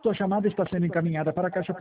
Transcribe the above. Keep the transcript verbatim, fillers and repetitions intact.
Sua chamada está sendo encaminhada para a caixa